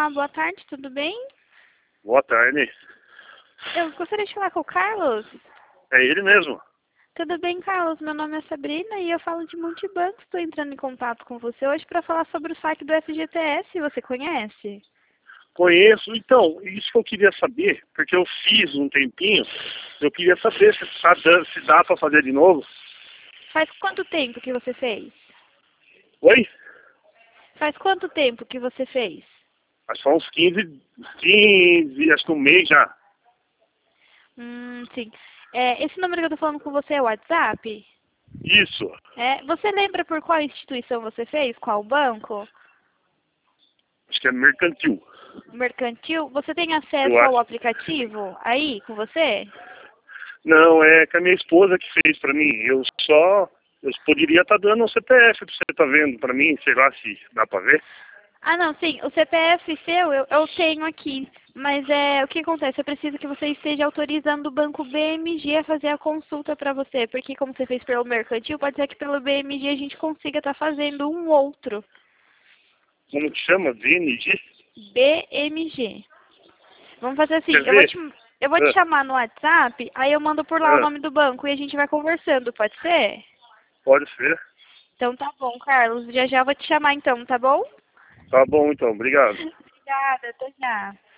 Olá, boa tarde, tudo bem? Boa tarde. Eu gostaria de falar com o Carlos. É ele mesmo. Tudo bem, Carlos? Meu nome é Sabrina e eu falo de Multibanco. Estou entrando em contato com você hoje para falar sobre o saque do FGTS. Você conhece? Conheço. Então, isso que eu queria saber, porque eu fiz um tempinho, eu queria saber se dá para fazer de novo. Faz quanto tempo que você fez? Oi? Faz quanto tempo que você fez? Acho que uns 15, acho que um mês já. Sim. Esse número que eu estou falando com você é o WhatsApp? Isso. Você lembra por qual instituição você fez? Qual banco? Acho que é mercantil. Mercantil? Você tem Eu acesso ao acho. aplicativo aí com você? Não, é que a minha esposa que fez para mim. Eu poderia estar dando um CPF para você tá vendo para mim, sei lá se dá para ver. Ah, não, sim. O CPF seu eu tenho aqui. Mas o que acontece? Eu preciso que você esteja autorizando o banco BMG a fazer a consulta para você. Porque como você fez pelo mercantil, pode ser que pelo BMG a gente consiga estar fazendo um outro. Como que chama? VNG? BMG. Vamos fazer assim, Quer ver? eu vou te Ah, chamar no WhatsApp, aí eu mando por lá o ah, nome do banco e a gente vai conversando, pode ser? pode ser. Então tá bom, Carlos. Já já eu vou te chamar então, tá bom? Tá bom então, obrigado. Obrigada, até já.